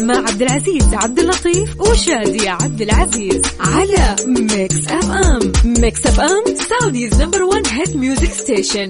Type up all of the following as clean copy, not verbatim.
مع عبد العزيز عبد اللطيف وشادي عبد العزيز على ميكس اف ام. ميكس اف ام سعوديز نمبر 1 هيت ميوزك ستيشن.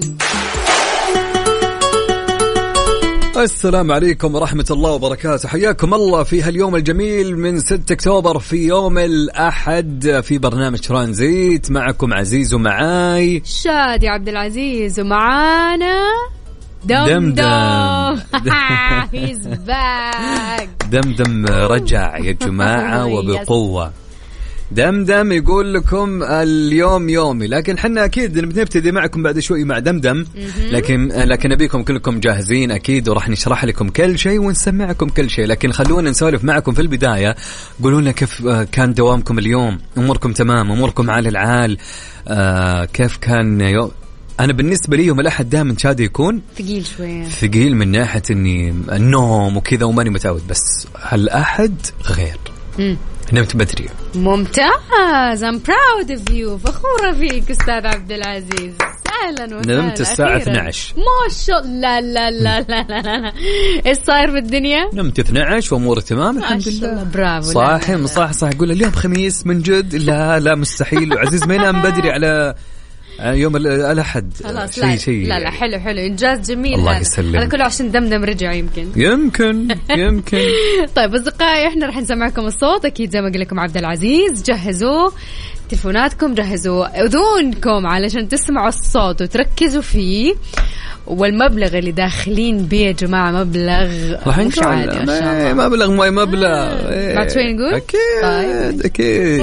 السلام عليكم ورحمة الله وبركاته، حياكم الله في هاليوم الجميل من 6 أكتوبر في يوم الأحد في برنامج ترانزيت. معكم عزيز ومعاي شادي عبد العزيز ومعانا دمدم. He's back. دمدم رجع يا جماعة وبقوة. دمدم يقول لكم اليوم يومي، لكن حنا أكيد نبتدي معكم بعد شوي مع دمدم، لكن نبيكم كلكم جاهزين أكيد، وراح نشرح لكم كل شيء ونسمعكم كل شيء. لكن خلونا نسولف معكم في البداية. قولوا لنا كيف كان دوامكم اليوم؟ أموركم تمام؟ أموركم عال العال؟ كيف كان يوم؟ أنا بالنسبة لي يوم الأحد دائما شادي يكون ثقيل شوية، ثقيل من ناحية إني النوم وكذا وماني متعود، بس هالأحد غير. نمت بدري. ممتاز. I'm proud of you. فخورة فيك أستاذ عبد العزيز. أهلا وسهلا. نمت الساعة 12. ما شاء الله. لا لا لا لا لا. إيش صاير بالدنيا؟ نمت 12 وأمور تمام الحمد لله. برافو. صاحي صح يقول اليوم خميس من جد. لا مستحيل. وعزيز ما ينام بدري على يوم الأحد. شيء لا حلو إنجاز جميل. الله يسلمك. هذا كله عشان دمدم رجع يمكن. طيب أصدقائي، إحنا رح نسمعكم الصوت أكيد زي ما قال لكم عبد العزيز. جهزوا تلفوناتكم، جهزوا أذنكم علشان تسمعوا الصوت وتركزوا فيه. والمبلغ اللي داخلين بيه يا جماعة مبلغ مش عادي. مبلغ بعد شوي نقول أكيد.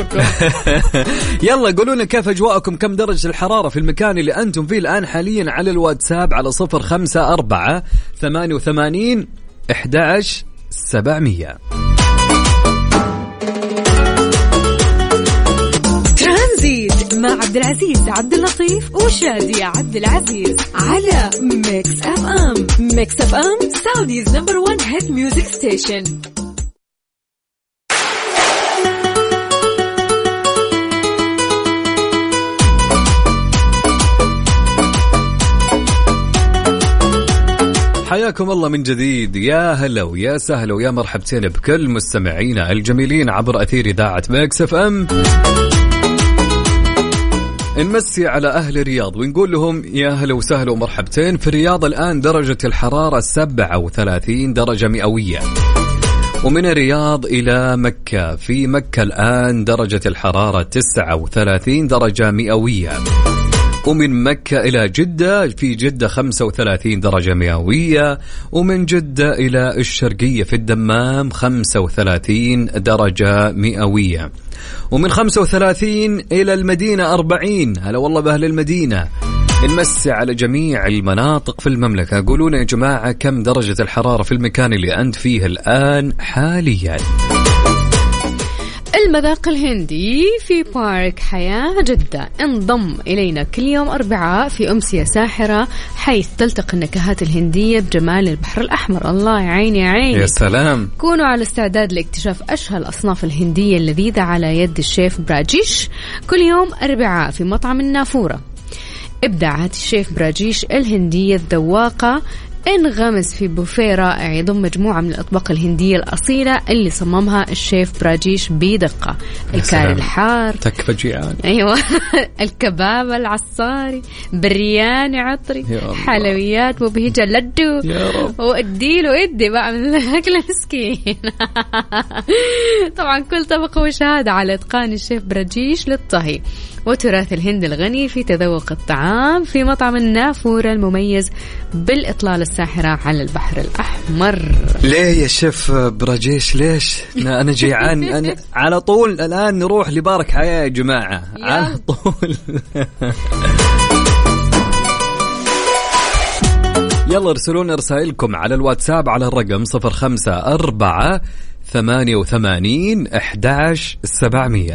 يلا قولوا لنا كيف أجواءكم، كم درجة الحرارة في المكان اللي أنتم فيه الآن حاليا على الواتساب على 0548811700. ترانزيت مع عبد العزيز عبد اللطيف وشادي عبد العزيز على ميكس اف ام. ميكس اف ام سعوديز نمبر 1 هيت ميوزك ستيشن. حياكم الله من جديد. يا هلا ويا سهلا ويا مرحبتين بكل مستمعينا الجميلين عبر أثير إذاعة ميكس اف ام. نمسي على أهل الرياض ونقول لهم يا هلا وسهلا ومرحبتين. في الرياض الآن درجة الحرارة 37 درجة مئوية. ومن الرياض إلى مكة، في مكة الآن درجة الحرارة 39 درجة مئوية. ومن مكة إلى جدة، في جدة 35 درجة مئوية. ومن جدة إلى الشرقية في الدمام 35 درجة مئوية. ومن 35 إلى المدينة 40. هلا والله بأهل المدينة. نمسي على جميع المناطق في المملكة. قولونا يا جماعة كم درجة الحرارة في المكان اللي أنت فيه الآن حاليا. المذاق الهندي في بارك حياة جدة انضم إلينا كل يوم أربعاء في أمسية ساحرة، حيث تلتقي النكهات الهندية بجمال البحر الأحمر. الله يعيني يا عيني. يا سلام. كونوا على استعداد لاكتشاف أشهى الأصناف الهندية اللذيذة على يد الشيف براجيش كل يوم أربعاء في مطعم النافورة. إبداعات الشيف براجيش الهندية الذواقة انغمس في بوفيه رائع يضم مجموعة من الأطباق الهندية الأصيلة اللي صممها الشيف براجيش بدقة. الكاري الحار، تكفى جيعان. أيوة. الكباب العصاري، برياني عطري، حلويات مبهجة لدو، واديله ادي بقى من الأكل المسكين. طبعا كل طبق وشهادة على إتقان الشيف براجيش للطهي وتراث الهند الغني في تذوق الطعام في مطعم النافورة المميز بالإطلالة الساحرة على البحر الأحمر. ليه يا شيف براجيش ليش؟ أنا جيعان. أنا على طول الآن نروح لبارك حياة يا جماعة على طول. يلا ارسلونا رسائلكم على الواتساب على الرقم 0548811700.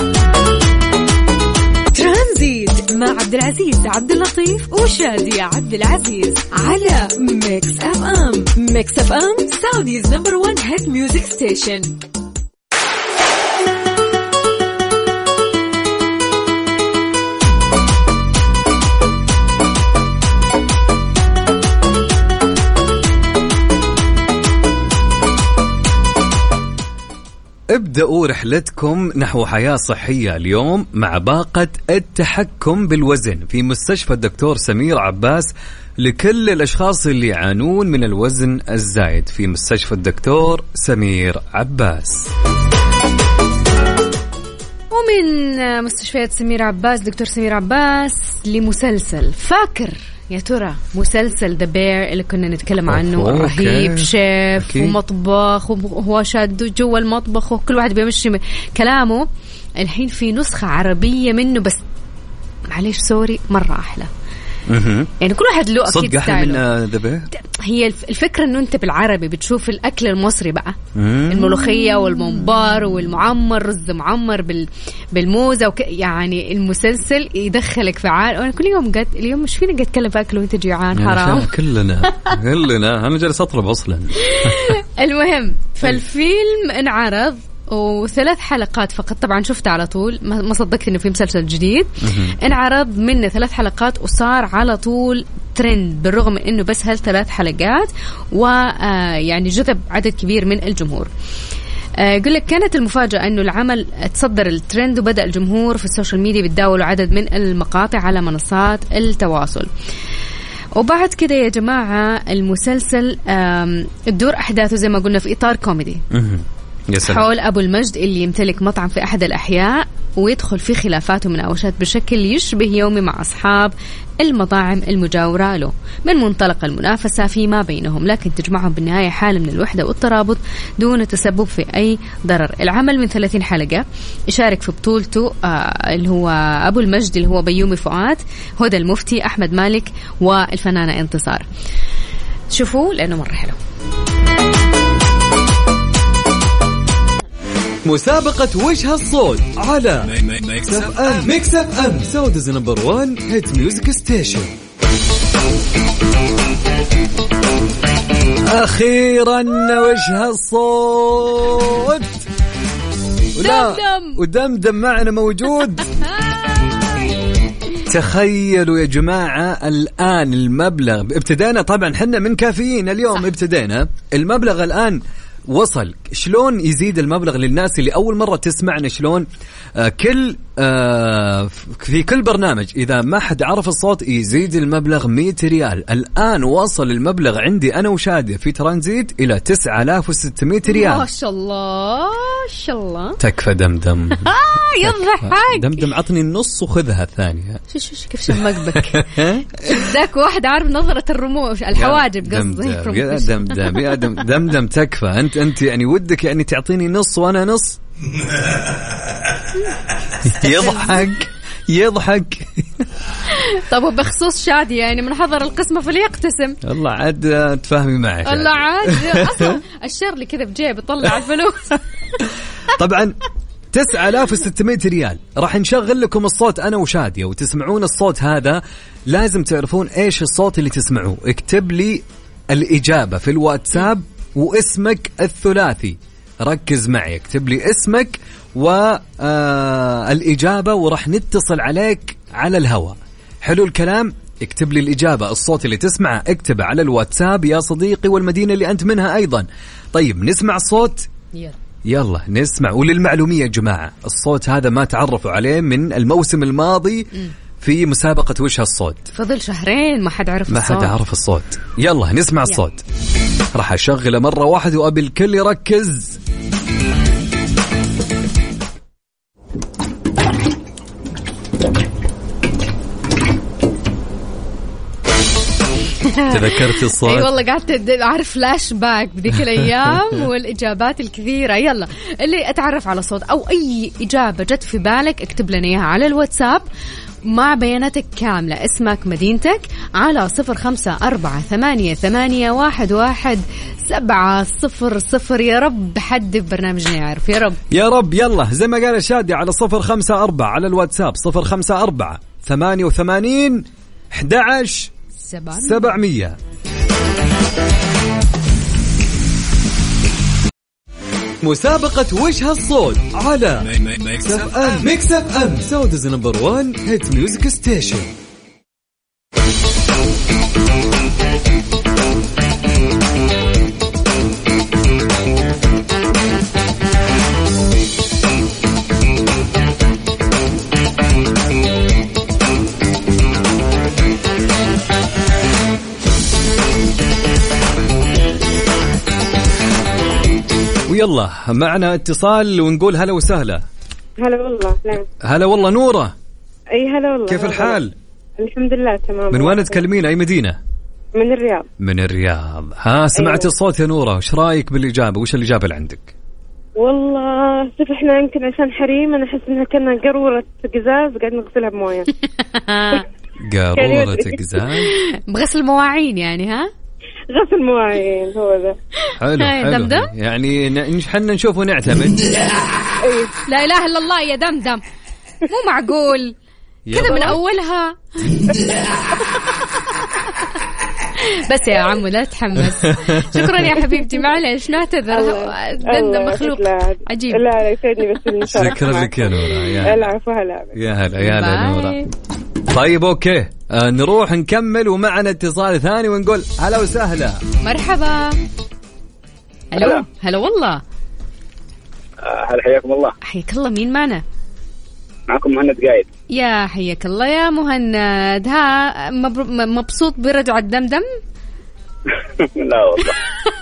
ترانزيت مع عبد العزيز عبد اللطيف وشادي عبد العزيز على ميكس اف ام. ميكس اف ام سعوديز نمبر 1 هيت ميوزك ستيشن. ابدأوا رحلتكم نحو حياة صحية اليوم مع باقة التحكم بالوزن في مستشفى الدكتور سمير عباس لكل الأشخاص اللي يعانون من الوزن الزايد في مستشفى الدكتور سمير عباس. ومن مستشفيات سمير عباس دكتور سمير عباس لمسلسل فاكر يا ترى مسلسل The Bear اللي كنا نتكلم عنه، رهيب، شيف ومطبخ وهو شاد جوا المطبخ وكل واحد بيمشي كلامه. الحين في نسخة عربية منه بس معليش سوري مرة أحلى. يعني كل واحد له أكيد ستايله. هي الفكرة إنه أنت بالعربي بتشوف الأكل المصري بقى، الملوخية والممبار والمعمر، رز معمر بالموزة يعني المسلسل يدخلك في عالم. أنا كل يوم اليوم مش فينا قاعد أتكلم في أكل وأنت جيعان، حرام. كلنا أنا جالس أطلب أصلا. المهم فالفيلم انعرض و3 حلقات فقط، طبعا شفته على طول، ما صدقت انه في مسلسل جديد. انعرض منه 3 حلقات وصار على طول ترند، بالرغم انه بس 3 حلقات ويعني جذب عدد كبير من الجمهور. يقول لك كانت المفاجأة انه العمل تصدر الترند وبدأ الجمهور في السوشيال ميديا بتداولوا عدد من المقاطع على منصات التواصل. وبعد كده يا جماعة المسلسل تدور أحداثه زي ما قلنا في إطار كوميدي حول أبو المجد اللي يمتلك مطعم في أحد الأحياء، ويدخل في خلافات ومناوشات بشكل يشبه يومي مع أصحاب المطاعم المجاورة له من منطلق المنافسة فيما بينهم، لكن تجمعهم بالنهاية حالة من الوحدة والترابط دون تسبب في أي ضرر. العمل من 30 حلقة، يشارك في بطولته اللي هو أبو المجد اللي هو بيومي فؤاد، هدى المفتي، أحمد مالك، والفنانة انتصار. شوفوا لأنه مرة حلو. مسابقة وش هالصوت على ميكس اف ام سعوديز نمبر 1 هيت ميوزك ستيشن. أخيرا وش هالصوت ودمدم معنا موجود. تخيلوا يا جماعة الآن المبلغ ابتدينا، طبعا حنا من كافيين اليوم ابتدينا، المبلغ الآن وصل. شلون يزيد المبلغ للناس اللي أول مرة تسمعنا؟ شلون كل في كل برنامج إذا ما حد عرف الصوت يزيد المبلغ 100 ريال. الآن وصل المبلغ عندي أنا وشادية في ترانزيت إلى 9600 ريال. ما شاء الله ما شاء الله. تكفى دمدم. يضحك دمدم عطني النص وخذها الثانية. شو كيف شمقبك ذاك واحد عارف نظرة الرموش الحواجب قصدي. يا دمدم تكفى. أنت يعني ودك يعني تعطيني نص وأنا نص. يضحك. طب وبخصوص شادي يعني من حضر القسمة فليقتسم. الله عاد تفهمي معي. الله عاد أصلا الشر اللي كذا بجيب يطلع الفلوس. طبعا 9600 ريال راح نشغل لكم الصوت أنا وشادية وتسمعون الصوت هذا. لازم تعرفون إيش الصوت اللي تسمعوه. اكتب لي الإجابة في الواتساب واسمك الثلاثي. ركز معي، اكتب لي اسمك والإجابة وراح نتصل عليك على الهواء. حلو الكلام؟ اكتب لي الإجابة، الصوت اللي تسمعه اكتبه على الواتساب يا صديقي والمدينة اللي أنت منها أيضا. طيب نسمع الصوت؟ يلا نسمع. وللمعلومية يا جماعة الصوت هذا ما تعرفوا عليه من الموسم الماضي في مسابقة وش هالصوت. فضل شهرين ما حد عرف الصوت. يلا نسمع الصوت. راح أشغله مرة واحدة وأبي الكل يركز. تذكرت الصوت؟ اي والله قعدت أعرف فلاش باك بذيك الأيام والإجابات الكثيرة. يلا اللي أتعرف على صوت أو أي إجابة جت في بالك اكتب لنا إياها على الواتساب مع بياناتك كاملة، اسمك، مدينتك، على 0548811700. يا رب حد في برنامجنا يعرف. يا رب. يلا زي ما قال شادي على 054 على الواتساب 054-88-11-700. مسابقة وش هالصوت على ميكس اف ام سعوديز نمبر 1 هيت ميوزك ستيشن. ويلا معنا اتصال ونقول هلا وسهلا. هلا والله. لا. هلا والله نورة. اي هلا والله. كيف الحال؟ الحمد لله تمام. من وين تكلمين؟ اي مدينة؟ من الرياض. من الرياض. ها سمعت الصوت يا نورة، وش رايك بالإجابة؟ وش الإجابة اللي عندك؟ والله شوف احنا يمكن عشان حريم انا احس انها كنا قارورة قزاز قاعد نغسلها بمويه. قارورة قزاز بغسل مواعين يعني. ها غسل مواعين هو ذا. حلو دمدم يعني حنا نشوف ونعتمد. لا إله إلا الله يا دمدم، مو معقول كذا من أولها. بس يا عمو لا تحمس. شكرا يا حبيبتي، معلش نعتذر. دمدم مخلوق عجيب. لا يسعدني بس. شكرا لك يا نورة. العفو. هلا يا هلا نورة. طيب اوكي نروح نكمل ومعنا اتصال ثاني ونقول هلا وسهلا. مرحبا. هلا والله. هلا حياكم الله. حياك الله. مين معنا؟ معكم مهند قايد. يا حياك الله يا مهند. ها مبسوط برجعة دمدم؟ لا والله.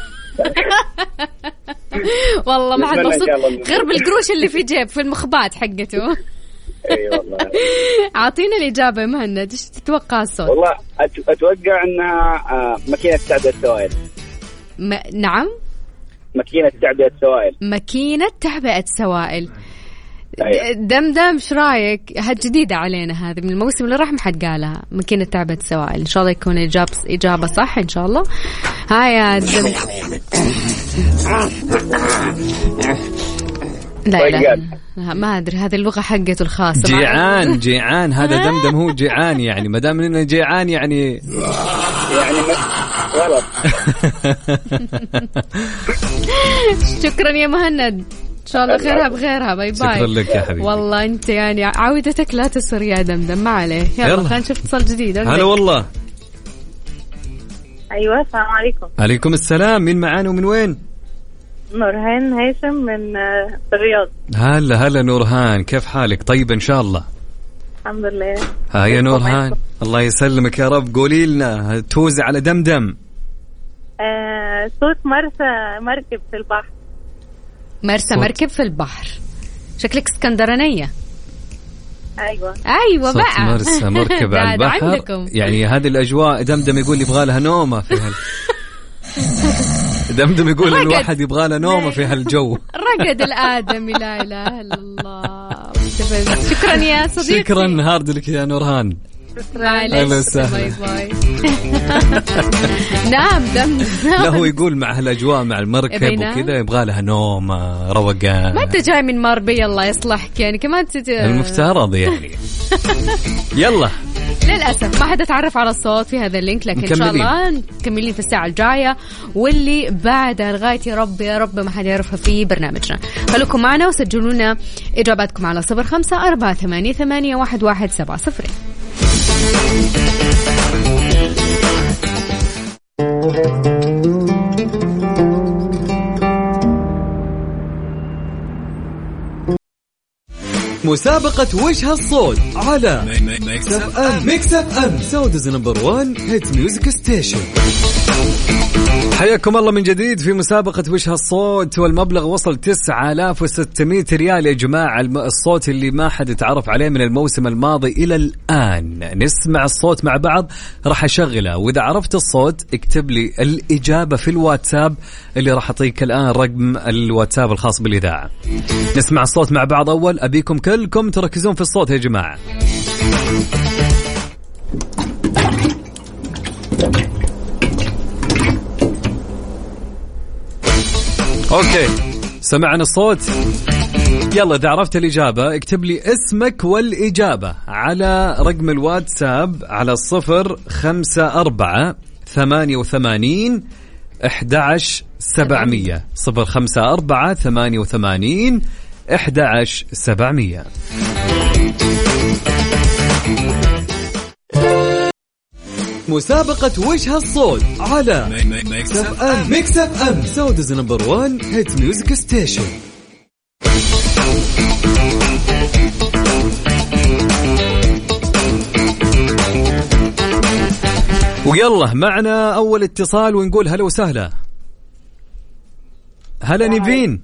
والله ما حد مبسوط غير بالقروش اللي في جيب في المخبات حقته. اي والله. اعطينا الإجابة يا مهند، ايش تتوقع الصوت؟ والله اتوقع انها ماكينة تعبئة السوائل. نعم ماكينة تعبئة سوائل. ماكينة تعبئة سوائل. دمدم ايش رايك؟ جديدة علينا هذه، من الموسم اللي راح ما حد قالها. ماكينة تعبئة السوائل. ان شاء الله يكون إجابة صح ان شاء الله. هاي يا دمدم. لا ما أدري، هذه اللغة حقته الخاصة. جيعان هذا دمدم هو جيعان يعني، ما دام إنه جيعان يعني غلط. شكرا يا مهند، إن شاء الله خيرها بغيرها. باي باي. شكرا لك يا حبيبي. والله أنت يعني عودتك لا تسر يا دمدم، ما عليه. يلا خلينا نشوف اتصال جديد. هلا والله. أيوة السلام عليكم. عليكم السلام. مين معانا ومن وين؟ نورهان هيثم من الرياض. هلا نورهان، كيف حالك؟ طيب إن شاء الله. الحمد لله. يا نورهان الله يسلمك يا رب. قولي لنا توزع على دمدم. صوت مركب في البحر. مركب في البحر. شكلك اسكندرانية. أيوة بقى. مركب على البحر عندكم. يعني هذه الأجواء. دمدم يقول يبغى لها نومة في دمدم يقول الواحد يبغى له نومة في هالجو. رقد الآدمي. لا إله إلا الله. شكرا يا صديقي. شكرا هارد لك يا نورهان. معلش. باي باي. نعم دمدم. لا هو يقول مع هالأجواء مع المركب وكذا يبغى لها نوم روقان. ما أنت جاي من ماربيا الله يصلحك يعني كمان المفترض يعني. يلا للأسف ما حد تعرف على الصوت في هذا اللينك، لكن إن شاء الله مكملين في الساعة الجاية واللي بعدها لغاية يا رب ما حد يعرفها في برنامجنا. خلوكم معنا وسجلوا لنا إجاباتكم على 0548811170. مسابقة وش هالصوت على ميكس اف ام سعوديز نمبر 1 هيت ميوزك ستيشن. حياكم الله من جديد في مسابقة وش هالصوت، والمبلغ وصل 9600 ريال يا جماعة. الصوت اللي ما حد تعرف عليه من الموسم الماضي إلى الآن. نسمع الصوت مع بعض، راح أشغله وإذا عرفت الصوت اكتب لي الإجابة في الواتساب اللي راح أعطيك الآن رقم الواتساب الخاص بالإذاعة. نسمع الصوت مع بعض. أول أبيكم كلكم تركزون في الصوت يا جماعة. أوكي سمعنا الصوت. يلا إذا عرفت الإجابة اكتب لي اسمك والإجابة على رقم الواتساب على 054-88-11700 054-88-11700. مسابقة وش هالصوت على ميكس اف ام سعوديز نمبر 1 هيت ميوزك ستيشن. ويلا معنا أول اتصال ونقول هلا وسهلا. هلا نيفين.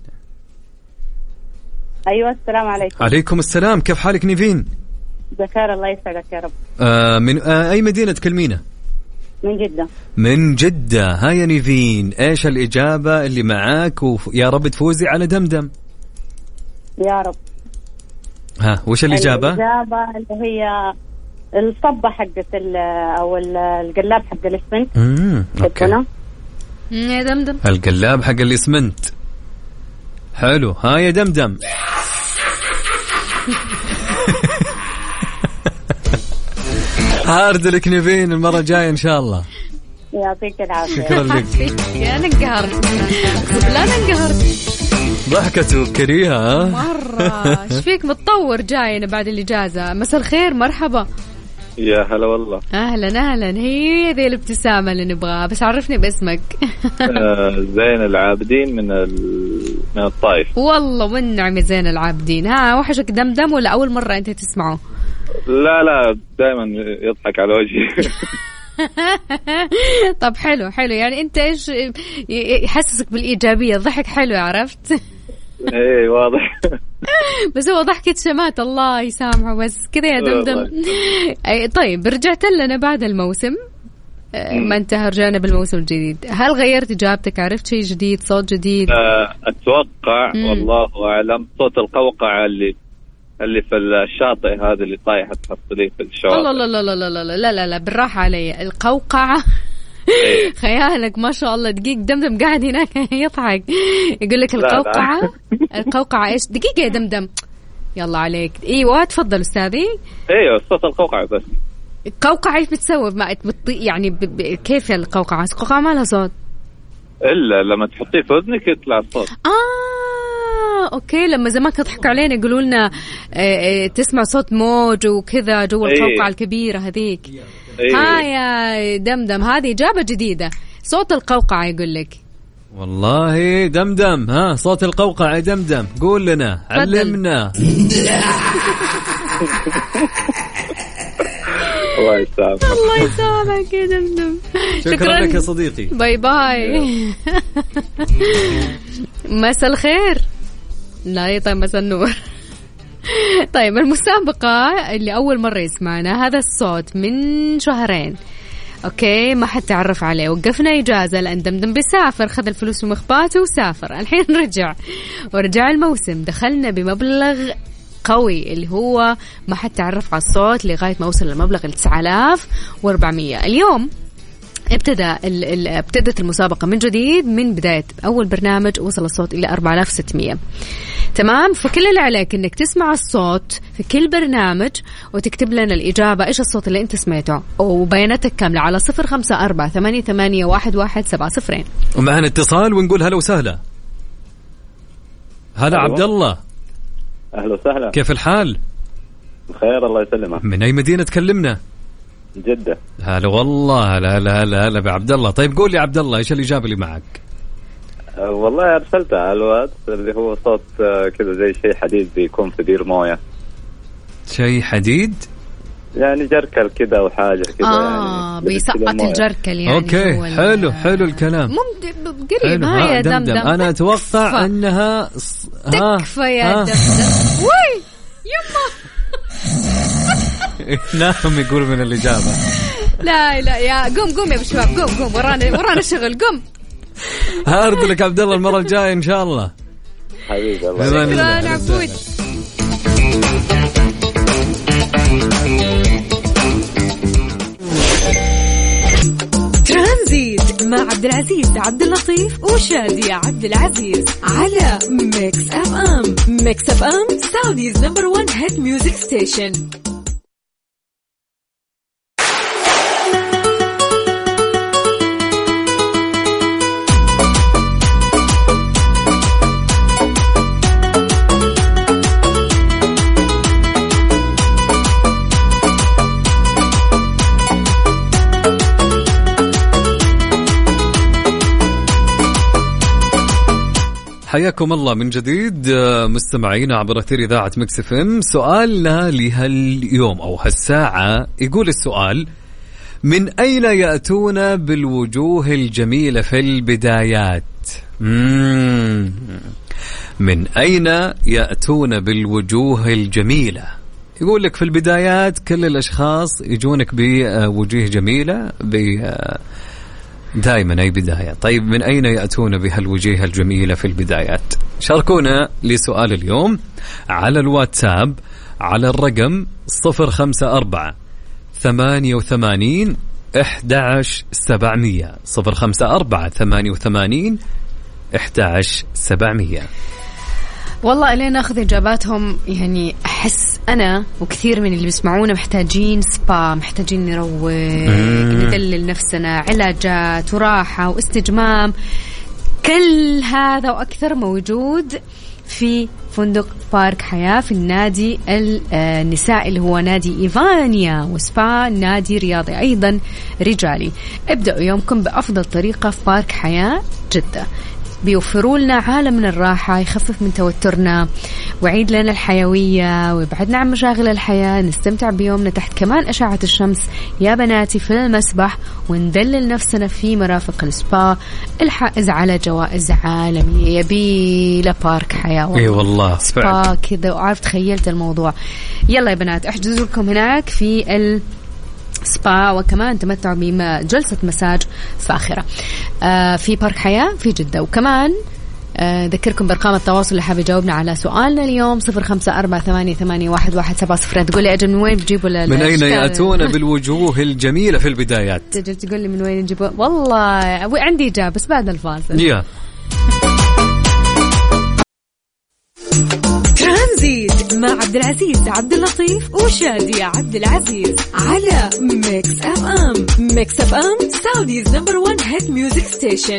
أيوة السلام عليكم. عليكم السلام، كيف حالك نيفين؟ بخير الله يسعدك يا رب. من أي مدينة تكلمينا؟ من جدة. من جدة. هيا نيفين، إيش الإجابة اللي معاك؟ ويا رب تفوزي على دمدم. يا رب. ها وش الإجابة؟ الإجابة اللي هي الصبة حقت أو القلاب حق الإسمنت. أوكي. يا دمدم. القلاب حق الإسمنت. حلو. ها يا دمدم. هارد لك نيفين المرة الجاية إن شاء الله. يعطيك العافية. شكرا لك. أنا انقهرت. لا أنا انقهرت. ضحكته كريهة مرة. إيش فيك متطور جاينا بعد الإجازة؟ مساء الخير، مرحبا. يا هلا والله. أهلا. هي ذي الابتسامة اللي نبغاها، بس عرفني باسمك. زين العابدين من الطائف. والله والنعم زين العابدين. ها وحشك دمدم ولا أول مرة أنت تسمعه؟ لا دائما يضحك على وجهي. طب حلو يعني أنت إيش يحسسك بالإيجابية؟ ضحك حلو، عرفت؟ ايه واضح. بس هو ضحكة شمات، الله يسامحه، بس كذا يا دمدم. طيب رجعت لنا بعد الموسم، ما انتهى، رجعنا بالموسم الجديد. هل غيرت إجابتك؟ عرفت شيء جديد، صوت جديد؟ أتوقع والله أعلم صوت القوقعة اللي في الشاطئ هذا اللي طايحة تحط لي في الشواطئ. لا بالراحة علي. القوقعة. خيالك ما شاء الله. دقيق دمدم قاعد هناك يضحك يقول لك القوقعة. القوقعة ايش؟ دقيقة يا دمدم، يلا عليك. ايوه تفضل استاذي. ايوه صوت القوقعة. بس القوقعة ايش بتسوي؟ يعني كيف القوقعة؟ القوقعة ما لها صوت الا لما تحطيه في اذنك يطلع الصوت. اوكي. لما زمان كانوا يضحكوا علينا يقولوا لنا تسمع صوت موج وكذا جوا القوقعة الكبيرة هذيك. ها يا دمدم، هذه إجابة جديدة، صوت القوقعة يقول لك. والله دمدم، ها صوت القوقعة يا دمدم، قول لنا علمنا. الله يسامحك يا دمدم. شكرا لك يا صديقي. باي. مساء الخير. لا يطيب مساء النور. طيب المسابقة اللي أول مرة يسمعنا، هذا الصوت من شهرين، أوكي، ما حد تعرف عليه. وقفنا إجازة لأن دمدم بيسافر، خذ الفلوس ومخباته وسافر. الحين ورجع الموسم، دخلنا بمبلغ قوي اللي هو ما حد تعرف على الصوت لغاية ما وصل لمبلغ 9400. اليوم ابتدت المسابقة من جديد، من بداية أول برنامج وصل الصوت إلى 4600. تمام. فكل اللي عليك إنك تسمع الصوت في كل برنامج وتكتب لنا الإجابة إيش الصوت اللي أنت سمعته وبياناتك كاملة على 0548811700. ومعنا اتصال ونقول هلا وسهلا. هلا عبد الله. أهلا وسهلا. كيف الحال؟ بخير الله يسلمك. من أي مدينة تكلمنا؟ جدة. هلا والله. هلا بعبد الله. طيب قول لي عبد الله ايش الإجابة اللي معك؟ والله أرسلتها على الواتس، اللي هو صوت كذا زي شيء حديد بيكون في بير موية. شيء حديد يعني جركل كذا أو حاجة كذا. يعني بيسقط الجركل يعني. أوكي حلو الكلام. قريب. ها يا دمدم. أنا أتوقع أنها تكفى يا دمدم. وي يما. ناهم يقول من الإجابة. لا يا قوم يا بشباب، قوم ورانا شغل، قوم. هارد لك عبد الله المرة الجاية إن شاء الله. حبيبي الله. شكرا عبود. ترانزيت مع عبد العزيز عبد اللطيف وشادية عبد العزيز على ميكس اف ام. ميكس اف ام سعوديز نمبر 1 هيت ميوزك ستيشن. حياكم الله من جديد مستمعينا عبر أثير إذاعة ميكس اف ام. سؤالنا لهاليوم أو هالساعة يقول السؤال: من أين يأتون بالوجوه الجميلة في البدايات؟ من أين يأتون بالوجوه الجميلة؟ يقول لك في البدايات كل الأشخاص يجونك بوجوه جميلة دائما أي بداية. طيب من أين يأتون بهالوجوه الجميلة في البدايات؟ شاركونا لسؤال اليوم على الواتساب على الرقم 054 88 11700 054 88 11700. والله إلين ناخذ إجاباتهم يعني أحس أنا وكثير من اللي بيسمعونا محتاجين سبا، محتاجين نروق، ندلل نفسنا، علاجات وراحة واستجمام. كل هذا وأكثر موجود في فندق بارك حياة في النادي النسائي اللي هو نادي إيفانيا، وسبا نادي رياضي أيضا رجالي. ابدأوا يومكم بأفضل طريقة في بارك حياة جدة. بيوفروا لنا عالم من الراحة يخفف من توترنا ويعيد لنا الحيوية ويبعدنا عن مشاغل الحياة. نستمتع بيومنا تحت كمان أشعة الشمس يا بناتي في المسبح، وندلل نفسنا في مرافق السبا الحائز على جوائز عالمية. يبي لبارك حياة والله. اي والله سبا كذا، وعارف تخيلت الموضوع. يلا يا بنات احجزوا لكم هناك في سبا، وكمان تمتعوا بجلسة مساج فاخرة في بارك حياة في جدة. وكمان ذكركم بأرقام التواصل اللي حاب يجاوبنا على سؤالنا اليوم 0548811700. تقول لي أجل من وين بتجيبوا من أين يأتون بالوجوه الجميلة في البدايات؟ تقول لي من وين نجيبوا؟ والله عندي إجابة بس بعد الفاصل. ترانزيت مع عبد العزيز عبد اللطيف وشادية عبد العزيز على ميكس اف ام. ميكس اف ام سعوديز نمبر 1 هيت ميوزك ستيشن.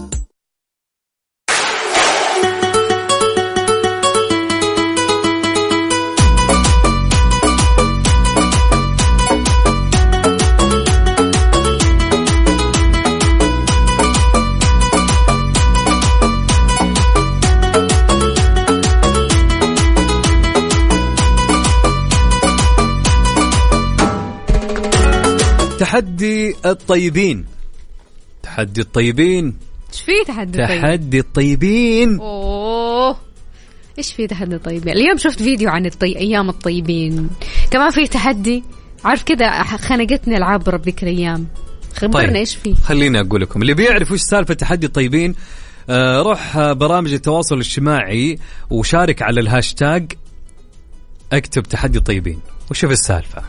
تحدي الطيبين. تحدي الطيبين. ايش في تحدي الطيبين؟ تحدي الطيبين. اوه ايش في تحدي الطيبين؟ اليوم شفت فيديو عن ايام الطيبين. كمان في تحدي عارف كذا خنقتني العاب رب ذيك الايام. خبرنا ايش في. خليني اقول لكم اللي بيعرف وش سالفه تحدي الطيبين روح برامج التواصل الاجتماعي وشارك على الهاشتاج اكتب تحدي الطيبين وشوف السالفه.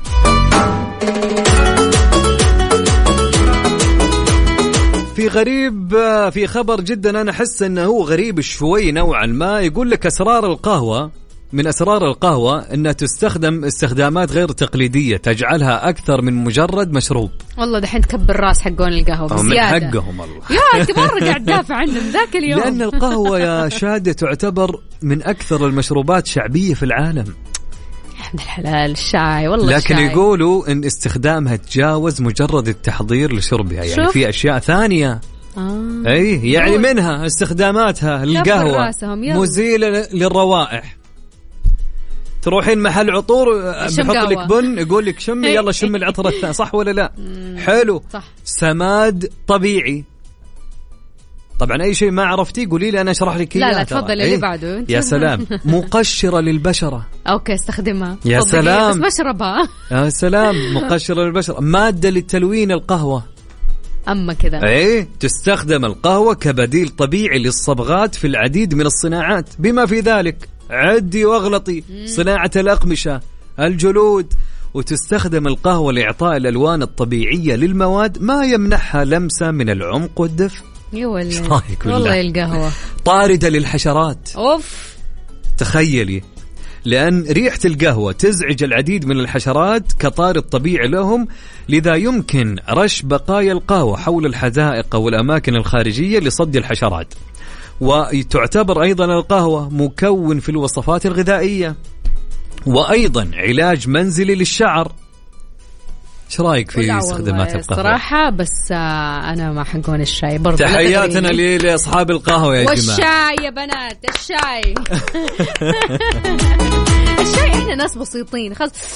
في غريب في خبر جدا أنا أحس أنه هو غريب شوي نوعا ما. يقول لك أسرار القهوة، من أسرار القهوة أنها تستخدم استخدامات غير تقليدية تجعلها أكثر من مجرد مشروب. والله دحين تكبر راس حقون القهوة بزيادة. من حقهم الله. يا أنت مرة قاعد دافع عنهم ذاك اليوم. لأن القهوة يا شادة تعتبر من أكثر المشروبات شعبية في العالم. الحمد الحلال الشاي والله. لكن الشاي يقولوا ان استخدامها تجاوز مجرد التحضير لشربها. يعني في اشياء ثانيه اي يعني منها استخداماتها للقهوه مزيله للروائح. تروحين محل عطور بحط لك بن يقول لك شمي يلا شم العطر الثاني، صح ولا لا؟ حلو صح. سماد طبيعي. طبعا اي شيء ما عرفتي قولي لي انا اشرح لك اياه. لا تفضل اللي بعده. يا سلام. مقشره للبشره. اوكي استخدمها. يا سلام. بس بشربها. يا سلام. مقشره للبشره. ماده لتلوين القهوه. اما كذا ايه تستخدم القهوه كبديل طبيعي للصبغات في العديد من الصناعات بما في ذلك عدي واغلطي صناعه الاقمشه الجلود. وتستخدم القهوه لاعطاء الالوان الطبيعيه للمواد ما يمنحها لمسه من العمق والدفء. والله القهوة طاردة للحشرات. أوف تخيلي، لأن ريحة القهوة تزعج العديد من الحشرات كطارد طبيعي لهم، لذا يمكن رش بقايا القهوة حول الحدائق والأماكن الخارجية لصد الحشرات. وتعتبر أيضا القهوة مكون في الوصفات الغذائية، وأيضا علاج منزلي للشعر. ايش رايك في استخدامات القهوه؟ صراحه بس انا ما حقون الشاي برضه. تحياتنا لاصحاب القهوه يا جماعه. والشاي يا بنات الشاي. الشاي احنا ناس بسيطين خلاص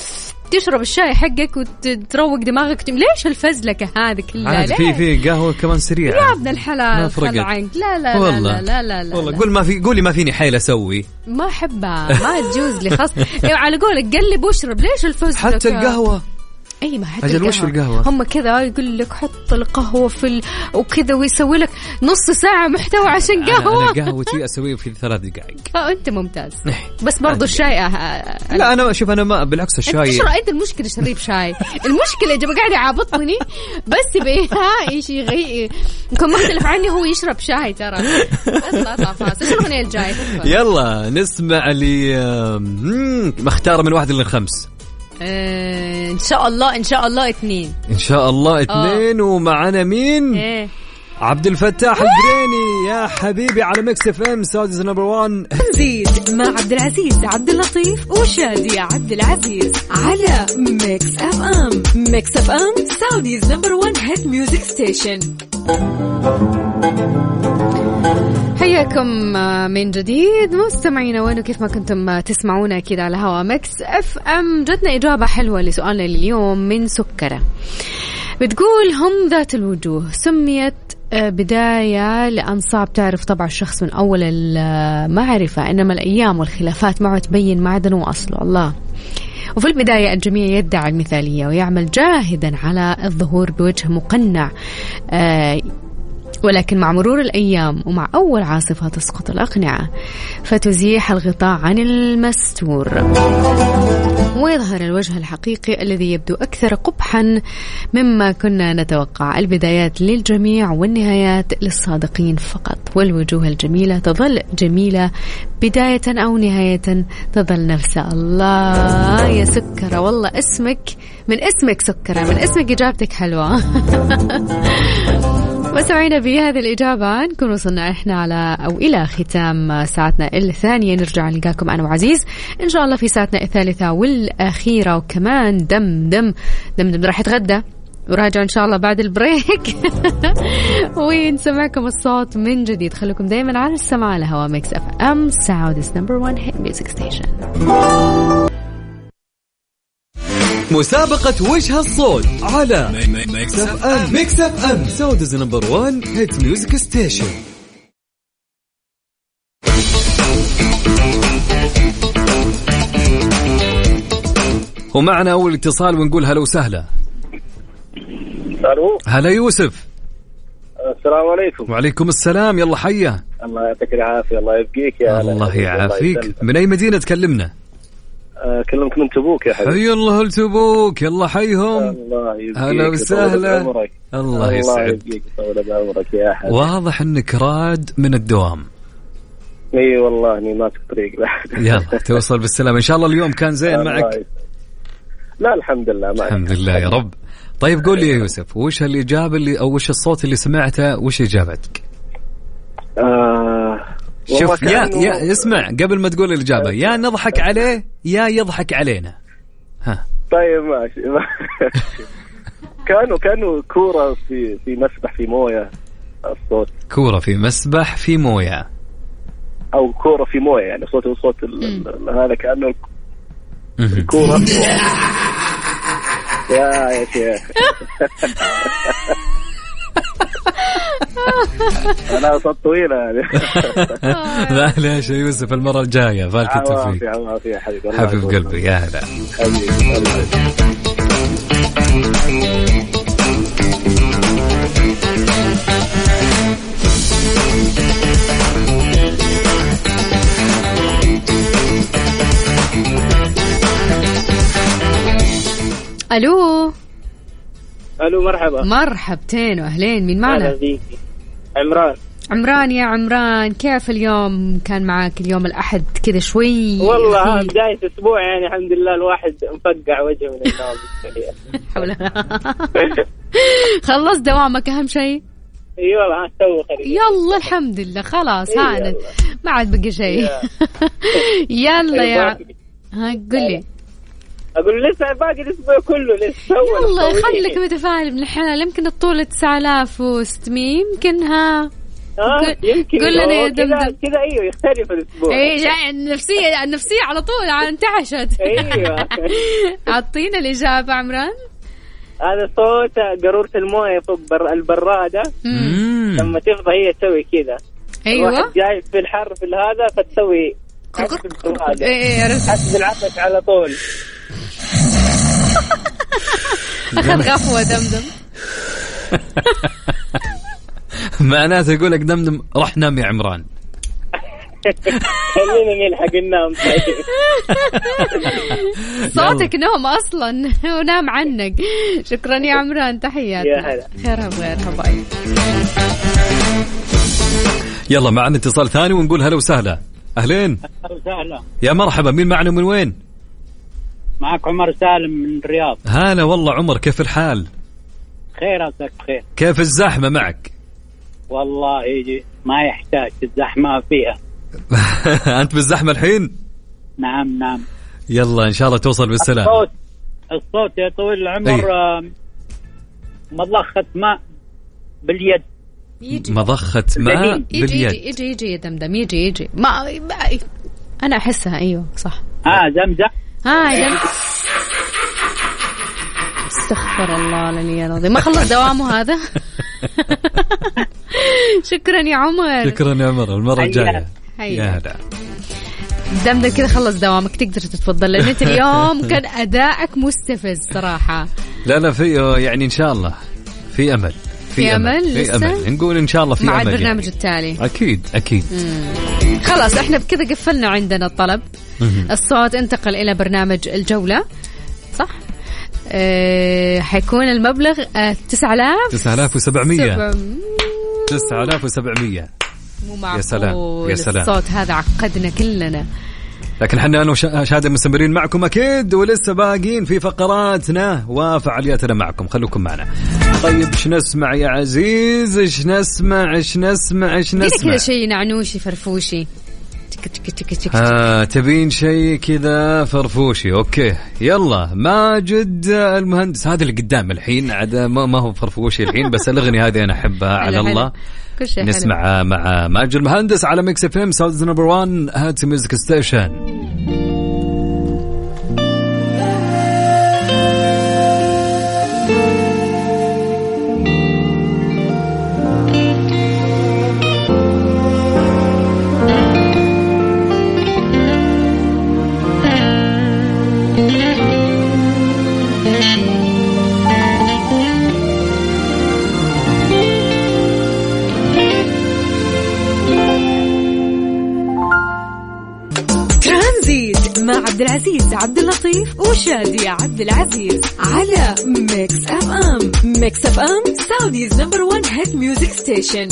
تشرب الشاي حقك وتروق دماغك. ليش الفزلكة هذه كلها؟ في قهوة كمان سريعة يا ابن الحلال. لا لا والله. لا لا لا والله قولي ما فيني حيل أسوي. ما أحبها، ما تجوز لي خاص. على قولك قلب واشرب. ليش الفزلكة؟ حتى القهوة. أي ما حتى أجل وش القهوة؟ هم كذا يقول لك حط القهوة في وكذا ويسوي لك نص ساعة محتوى عشان قهوة. أنا قهوتي أسويه في 3 دقائق. أنت ممتاز. بس برضو الشاي لا أنا شوف أنا ما بالعكس الشاي. أنت المشكلة شريب شاي. المشكلة جب قاعد يعابطني بس بيها إيش يغير. يكون مختلف عني هو يشرب شاي ترى. بس لا طافاس. إيش الأغنية الجاية؟ يلا نسمع لي مختار من 1 ل5. إن شاء الله 2. إن شاء الله 2. ومعنا مين؟ عبد الفتاح القريني يا حبيبي على ميكس اف ام سعوديز نمبر 1. زيد مع عبد العزيز عبد اللطيف وشادي عبد العزيز على ميكس اف ام. ميكس اف ام سعوديز نمبر 1 هيت ميوزك ستيشن. حياكم من جديد مستمعينا وين وكيف ما كنتم تسمعونا كده على هوا ميكس اف ام. جتنا إجابة حلوة لسؤالنا اليوم من سكرة، بتقول هم ذات الوجوه سميت بداية لأن صعب تعرف طبع الشخص من أول المعرفة، إنما الأيام والخلافات معه تبين معدنه وأصله. الله. وفي البداية الجميع يدعي المثالية ويعمل جاهدا على الظهور بوجه مقنع، ولكن مع مرور الأيام ومع أول عاصفة تسقط الأقنعة فتزيح الغطاء عن المستور ويظهر الوجه الحقيقي الذي يبدو أكثر قبحا مما كنا نتوقع. البدايات للجميع والنهايات للصادقين فقط، والوجوه الجميلة تظل جميلة بداية أو نهاية تظل نفسها. الله يا سكرة، والله اسمك من اسمك سكرة، من اسمك إجابتك حلوة. وسمعنا بهذه الإجابة نكون وصلنا إحنا على أو إلى ختام ساعتنا الثانية. نرجع نلقاكم أنا وعزيز إن شاء الله في ساعتنا الثالثة والأخيرة، وكمان دم راح يتغدى وراجع إن شاء الله بعد البريك. ونسمعكم الصوت من جديد. خليكم دايما على السماع على هوا ميكس اف ام سعوديز نمبر 1 هيت ميوزك ستيشن. مسابقة وجه الصوت على ميكس اف ام سعوديز نمبر 1 هيت ميوزك ستيشن. ومعنا أول اتصال ونقول هلا وسهلا. هلا يوسف. السلام عليكم. وعليكم السلام. يلا حيا. الله يعطيك العافية. الله يبقيك يا الله يعافيك. من أي مدينة تكلمنا؟ كلمك من تبوك يا حبيبي. حي الله لتبوك. يلا حيهم. الله يبقيك. هلا وسهلا. الله يسعدك. يا حبيبي. واضح انك راد من الدوام. اي والله اني ماسك طريق. يلا توصل بالسلامة ان شاء الله. اليوم كان زين معك؟ لا الحمد لله. الحمد لله يا رب. طيب قول لي يا يوسف، وش الإجابة اللي أو وش الصوت اللي سمعته؟ وش إجابتك؟ شوف يا اسمع قبل ما تقول الإجابة، يا نضحك عليه يا يضحك علينا. ها طيب ماشي. كانوا كورة في مسبح في موية. الصوت كورة في مسبح في موية أو كورة في موية، يعني صوت هذا كأنه الكورة. يا شيخ. أنا صوت طويلة يعني. لا ليش يا يوسف المرة الجاية فالك التوفيق. حبيب قلبي يا هلا. ألو مرحبا. مرحبتين وأهلين. مين معنا؟ عمران. يا عمران كيف اليوم كان معاك؟ اليوم الأحد كذا شوي والله بداية أسبوع يعني الحمد لله الواحد مفقع وجهه من النوم. خلص دوامك أهم شيء. اي والله تو خريج. يلا الحمد لله خلاص هانت ما عاد بقى شيء. يلا يا ها قل لي. أقول لسه باقي الأسبوع كله لسه. والله خليك متفائل من الحلال. يمكن الطولة 9600 يمكن. ها يمكن قول لنا يا دمدم كذا. ايوه يختلف الاسبوع. النفسيه على طول انتعشت. ايوه اعطينا الاجابه عمران. هذا صوت قارورة المويه فوق البرادة لما تفضى هي تسوي كذا. ايوه واحد جاي في الحر في هذا فتسوي حسب العطش على طول. أخذ غفوة دمدم. معناته يقول لك دمدم رح نام يا عمران. خلينا نلحق النوم. صوتك نوم أصلا ونام عنك. شكرا يا عمران تحياتي. يا هلا. خيرها بغيرها باي. يلا معنا اتصال ثاني ونقول هلا وسهلا. أهلين. أهلا وسهلا. يا مرحبا مين معنا من وين؟ معك عمر سالم من الرياض. هلا والله عمر كيف الحال؟ خير أسك بخير. كيف الزحمة معك؟ والله يجي ما يحتاج الزحمة فيها. أنت بالزحمة الحين؟ نعم. يلا إن شاء الله توصل بالسلام. الصوت يا طويل العمر. مضخة ماء باليد. مضخة ماء باليد. يجي يا دمدم يجي ما أنا أحسها. أيوه صح. زمزم. استغفر الله العلي العظيم. ما خلص دوامه هذا. شكرا يا عمر. شكرا يا عمر. المرة الجاية. يا هلا. دمدم كذا خلص دوامك تقدر تتفضل لأن أنت اليوم كان أدائك مستفز صراحة. لا في يعني إن شاء الله في أمل. في أمل نقول إن شاء الله في مع أمل البرنامج يعني. التالي أكيد. خلاص احنا بكذا قفلنا عندنا الطلب. الصوت انتقل إلى برنامج الجولة صح. حيكون المبلغ 9700. 9700. مو معقول. يا سلام. الصوت هذا عقدنا كلنا. لكن احنا أنا وشادة مستمرين معكم أكيد ولسه باقين في فقراتنا وفعالياتنا معكم. خلوكم معنا. طيب ايش نسمع يا عزيز؟ ايش نسمع؟ كذا شيء نعنوشي فرفوشي. تبين شيء كذا فرفوشي. اوكي يلا ماجد المهندس هذا اللي قدام الحين عاد ما هو فرفوشي الحين بس الأغنية هذه أنا أحبها على الله. نسمع مع ماجد المهندس على ميكس اف ام ساوند نمبر 1 هات ميوزك ستيشن. مع عبد العزيز عبد اللطيف وشادية عبد العزيز على ميكس اف ام. ميكس اف ام سعوديز نمبر 1 هيت ميوزك ستيشن.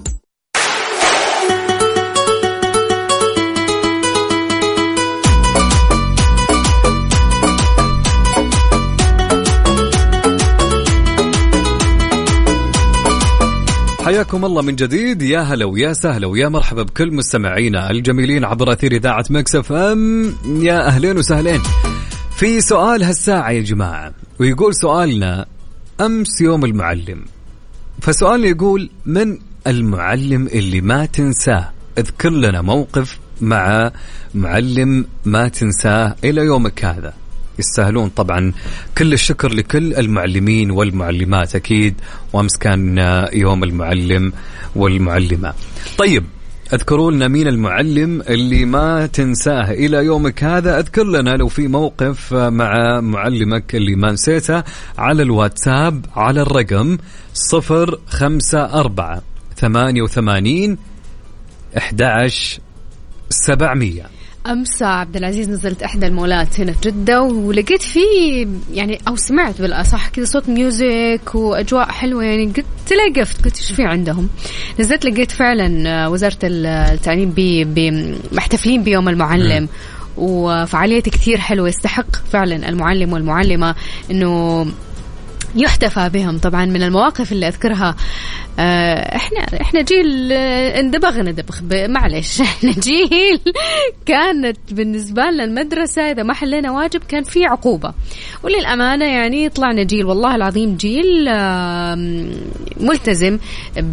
حياكم الله من جديد. يا هلا ويا سهلا ويا مرحبا بكل مستمعينا الجميلين عبر أثير إذاعة ميكس اف ام. يا أهلين وسهلين. في سؤال هالساعة يا جماعة ويقول سؤالنا أمس يوم المعلم. فسؤالنا يقول من المعلم اللي ما تنساه؟ اذكر لنا موقف مع معلم ما تنساه إلى يومك هذا. يستاهلون طبعا كل الشكر لكل المعلمين والمعلمات أكيد. وأمس كان يوم المعلم والمعلمة. طيب اذكروا لنا مين المعلم اللي ما تنساه إلى يومك هذا. اذكر لنا لو في موقف مع معلمك اللي ما نسيته على الواتساب على الرقم 054 88 11 700. أمس عبد العزيز نزلت إحدى المولات هنا في جدة ولقيت فيه يعني أو سمعت بالأصح كذا صوت ميوزك وأجواء حلوة يعني قلت تلاقفت قلت إيش في عندهم. نزلت لقيت فعلا وزارة التعليم محتفلين بيوم المعلم وفعاليات كثير حلوة. يستحق فعلا المعلم والمعلمة إنه يحتفى بهم. طبعا من المواقف اللي أذكرها احنا جيل اندبغ معلش احنا جيل كانت بالنسبة لنا المدرسة إذا ما حلينا واجب كان في عقوبة، وللأمانة يعني طلعنا جيل والله العظيم جيل ملتزم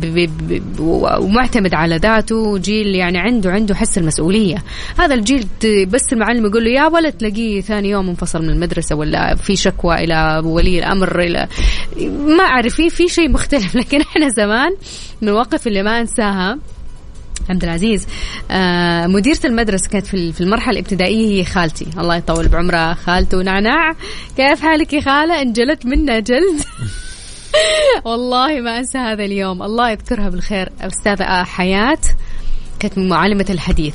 ومعتمد على ذاته، جيل يعني عنده حس المسؤولية. هذا الجيل بس المعلم يقول له يا ولد تلاقيه ثاني يوم منفصل من المدرسة ولا في شكوى إلى ولي الأمر إلى ما أعرف في شيء مختلف. لكن احنا زمان من المواقف اللي ما أنساها عبد العزيز، مديرة المدرسة كانت في المرحلة الابتدائية هي خالتي الله يطول بعمرها، خالته نعناع. كيف حالك يا خالة؟ انجلت منا جلد. والله ما أنسى هذا اليوم، الله يذكرها بالخير. أستاذة حياة كانت معلمة الحديث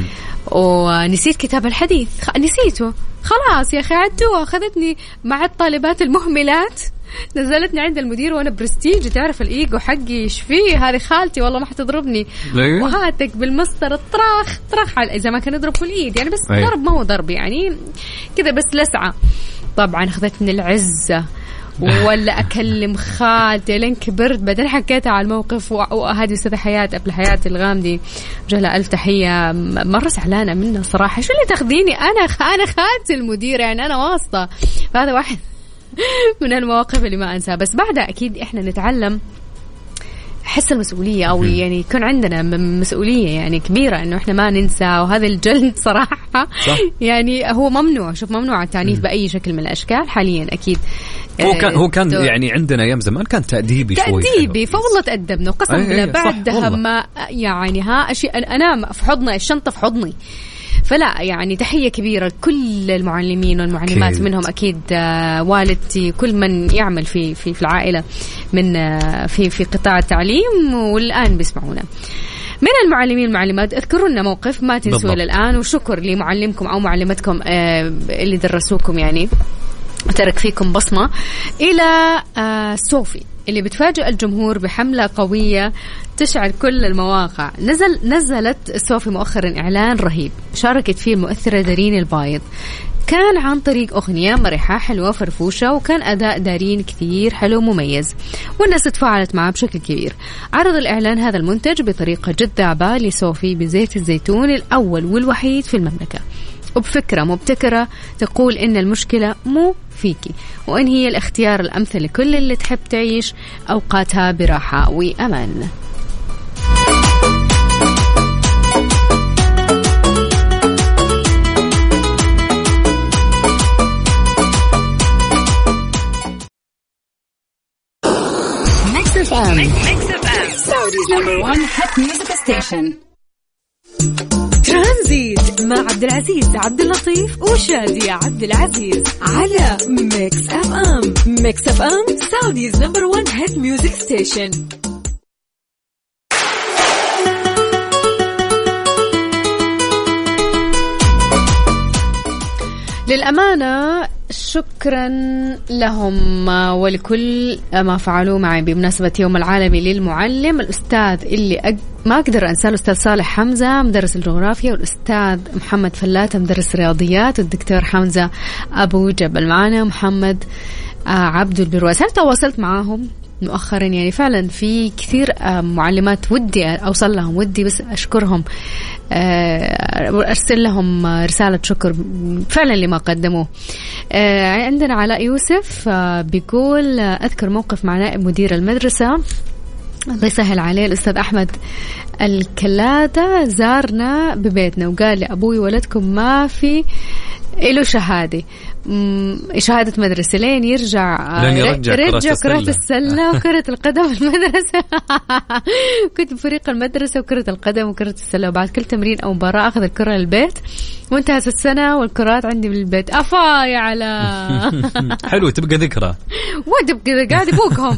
ونسيت كتاب الحديث، نسيته خلاص يا أخي عدوه، أخذتني مع الطالبات المهملات نزلتني عند المدير وانا برستيج، تعرف الايجو حقي ايش فيه، هذه خالتي والله ما حتضربني وهاتك بالمسطره طرخ اذا ما كان يضرب في الايد يعني، بس ضرب ما هو ضرب يعني كذا بس لسعه. طبعا اخذتني العزه ولا اكلم خالتي لين كبرت، بعدين حكيتها على الموقف. وهذه استاذه حياه قبل حياه الغامدي جلها الف تحيه، مره زعلانه منها صراحه، شو اللي تاخذيني انا خالتي المديره يعني انا واسطه. فهذا واحد من المواقف اللي ما أنساها. بس بعدها أكيد إحنا نتعلم حس المسؤولية، أو يعني يكون عندنا مسؤولية يعني كبيرة إنه إحنا ما ننسى. وهذا الجلد صراحة يعني هو ممنوع، شوف ممنوع التعنيف بأي شكل من الأشكال حاليا أكيد. هو كان يعني عندنا أيام زمان كان تأديبي فوالله تأدبنا وقسم بالله بعدها ما يعني أشياء أنا في حضني الشنطة في حضني. فلا يعني تحية كبيرة لكل المعلمين والمعلمات أكيد. منهم أكيد والدتي كل من يعمل في العائلة من في قطاع التعليم والآن بيسمعونا. من المعلمين والمعلمات اذكروا لنا موقف ما تنسوا إلى الآن، وشكر لمعلمكم أو معلمتكم اللي درسوكم يعني ترك فيكم بصمة. إلى صوفي اللي بتفاجئ الجمهور بحملة قوية تشعل كل المواقع. نزلت صوفي مؤخرا إعلان رهيب شاركت فيه المؤثرة دارين البايض، كان عن طريق أغنية مرحة حلوة فرفوشة، وكان أداء دارين كثير حلو مميز والناس تفاعلت معه بشكل كبير. عرض الإعلان هذا المنتج بطريقة جذابة لصوفي بزيت الزيتون الأول والوحيد في المملكة، وبفكرة مبتكرة تقول إن المشكلة مو فيكي، وإن هي الاختيار الأمثل لكل اللي تحب تعيش أوقاتها براحة وأمان. ترانزيت مع عبد العزيز عبد اللطيف وشادي عبد العزيز على ميكس اف ام. ميكس اف ام سعوديز نمبر 1 هيت ميوزك ستيشن. ما شكرا لهم ولكل ما فعلوه معي بمناسبة يوم العالمي للمعلم. الأستاذ اللي ما أقدر أنساه الأستاذ صالح حمزة مدرس الجغرافيا، والأستاذ محمد فلاتة مدرس الرياضيات، والدكتور حمزة أبو جبل معنا، محمد عبد البرواز. هل تواصلت معاهم مؤخرا؟ يعني فعلا في كثير معلمات ودي أوصل لهم، ودي بس أشكرهم وأرسل لهم رسالة شكر فعلا لما قدموه. عندنا علاء يوسف بيقول أذكر موقف مع نائب مدير المدرسة الله يسهل عليه الأستاذ أحمد الكلادة، زارنا ببيتنا وقال لي أبوي ولدكم ما في له شهادة مدرسة لين يرجع كرة السلة وكرة القدم في المدرسة. كنت بفريق المدرسة وكرة القدم وكرة السلة، وبعد كل تمرين أو مباراة أخذ الكرة للبيت، وانتهت السنة والكرات عندي بالبيت. أفا يا علا حلو تبقى ذكرى وتبقى قاعد يفوقهم.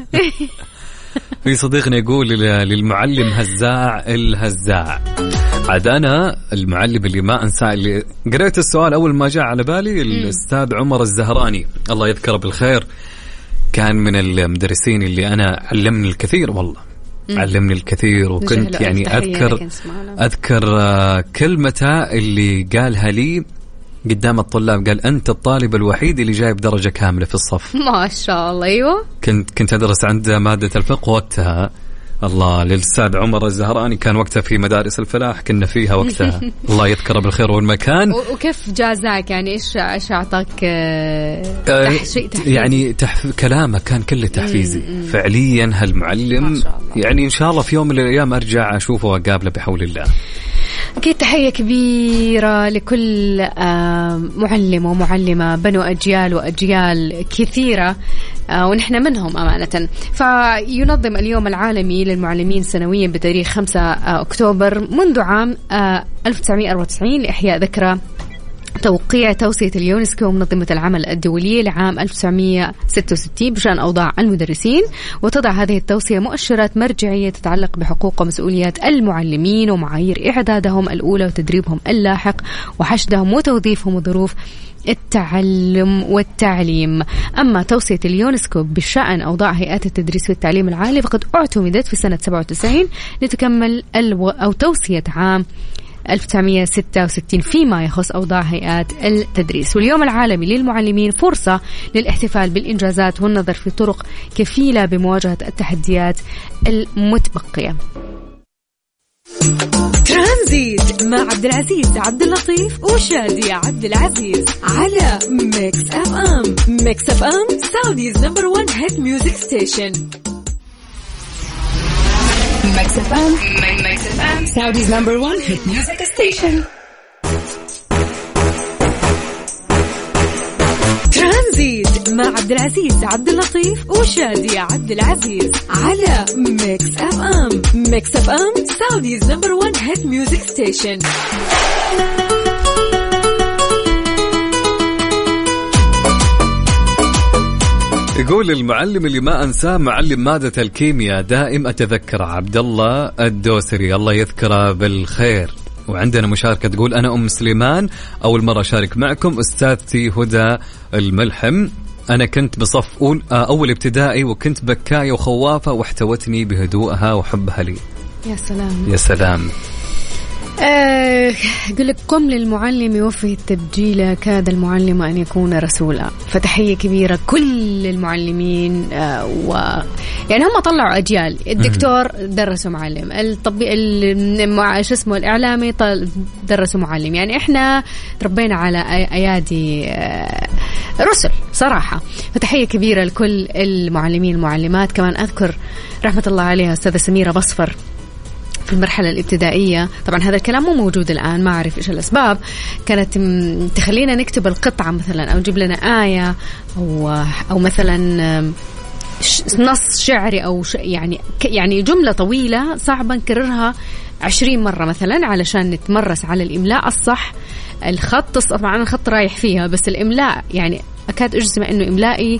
في صديقنا يقول للمعلم هزاع الهزاع. عاد أنا المعلم اللي ما أنسى اللي قرأت السؤال أول ما جاء على بالي الأستاذ عمر الزهراني الله يذكره بالخير، كان من المدرسين اللي أنا علمني الكثير والله علمني الكثير، وكنت يعني أذكر كلمته اللي قالها لي قدام الطلاب قال أنت الطالب الوحيد اللي جايب درجة كاملة في الصف. ما شاء الله. أيوة كنت أدرس عند مادة الفقه وقتها. الله للأستاذ عمر الزهراني كان وقتها في مدارس الفلاح كنا فيها وقتها. الله يذكره بالخير والمكان. وكيف جازاك يعني إيش أعطاك شيء تحفيزي؟ يعني كلامه كان كله تحفيزي فعليا. هالمعلم يعني إن شاء الله في يوم من الأيام أرجع أشوفه وأقابله بحول الله. أكيد تحية كبيرة لكل معلم ومعلمة بنوا أجيال وأجيال كثيرة ونحن منهم أمانة. فينظم اليوم العالمي للمعلمين سنويا بتاريخ 5 أكتوبر منذ عام 1994 لإحياء ذكرى توقيع توصية اليونسكو ومنظمة العمل الدولية لعام 1966 بشأن أوضاع المدرسين. وتضع هذه التوصية مؤشرات مرجعية تتعلق بحقوق ومسؤوليات المعلمين ومعايير إعدادهم الأولى وتدريبهم اللاحق وحشدهم وتوظيفهم وظروف التعلم والتعليم. أما توصية اليونسكو بشأن أوضاع هيئات التدريس والتعليم العالي فقد اعتمدت في سنة 97 لتكمل أو توصية عام 1966 فيما يخص أوضاع هيئات التدريس. واليوم العالمي للمعلمين فرصة للاحتفال بالإنجازات والنظر في طرق كفيلة بمواجهة التحديات المتبقية. ترانزيت مع عبد العزيز عبد اللطيف وشادي عبد العزيز على ميكس اف ام. ميكس اف ام سعوديز نمبر 1 هيت ميوزك ستيشن. ميكس اف ام سعوديز نمبر 1 هيت ميوزك ستيشن. ترانزيت مع عبد العزيز عبد اللطيف وشادي عبد العزيز على ميكس اف ام. ميكس اف ام سعوديز نمبر 1 هيت ميوزك ستيشن. يقول المعلم اللي ما أنساه معلم مادة الكيمياء دائم أتذكر عبد الله الدوسري الله يذكره بالخير. وعندنا مشاركة تقول أنا أم سليمان أول مرة أشارك معكم. أستاذتي هدى الملحم أنا كنت بصف أول ابتدائي وكنت بكاية وخوافة واحتوتني بهدوءها وحبها لي. يا سلام يا سلام. يقول لك قم للمعلم يوفي التبجيل كاد المعلم أن يكون رسولا. فتحية كبيرة كل المعلمين يعني هم طلعوا أجيال. الدكتور درسوا معلم، شو اسمه الإعلامي درسوا معلم. يعني إحنا تربينا على أيادي رسل صراحة. فتحية كبيرة لكل المعلمين المعلمات. كمان أذكر رحمة الله عليها أستاذة سميرة بصفر في المرحلة الابتدائية. طبعا هذا الكلام مو موجود الآن، ما أعرف إيش الأسباب. كانت تخلينا نكتب القطعة مثلا أو تجيب لنا آية أو مثلا نص شعري أو يعني جملة طويلة صعبة نكررها 20 مرة مثلا علشان نتمرس على الإملاء الصح. الخط طبعا الخط رايح فيها بس الإملاء يعني أكاد أجزم أنه إملائي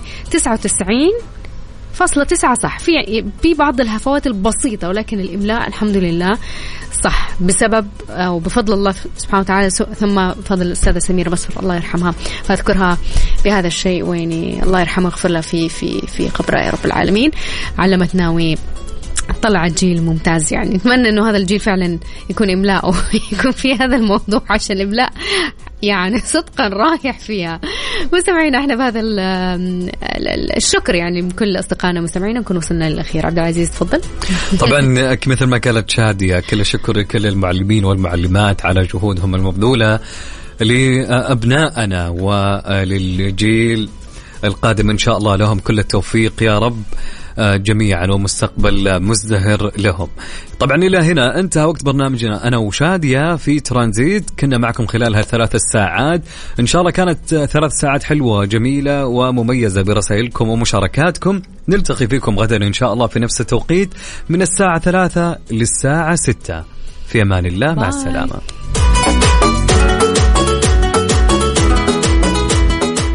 99.9 صح. في بعض الهفوات البسيطة ولكن الإملاء الحمد لله صح بسبب أو بفضل الله سبحانه وتعالى ثم فضل الأستاذة سميرة بصفر الله يرحمها. فأذكرها بهذا الشيء ويني الله يرحمها ويغفر لها في قبرها يا رب العالمين. علمتنا طلع جيل ممتاز. يعني نتمنى إنه هذا الجيل فعلا يكون إملاء ويكون في هذا الموضوع عشان الإملاء يعني صدقا رايح فيها. مستمعينا احنا بهذا الشكر يعني من كل أصدقائنا مستمعينا نكون وصلنا للأخير. عبد العزيز تفضل. طبعا مثل ما قالت شادية كل الشكر لكل المعلمين والمعلمات على جهودهم المبذولة لأبنائنا وللجيل القادم إن شاء الله. لهم كل التوفيق يا رب جميعا ومستقبل مزدهر لهم. طبعا إلى هنا انتهى وقت برنامجنا أنا وشادية في ترانزيت. كنا معكم خلال هالثلاث ساعات إن شاء الله. كانت 3 ساعات حلوة جميلة ومميزة برسائلكم ومشاركاتكم. نلتقي فيكم غدا إن شاء الله في نفس التوقيت من الساعة 3 للساعة 6. في أمان الله. مع السلامة.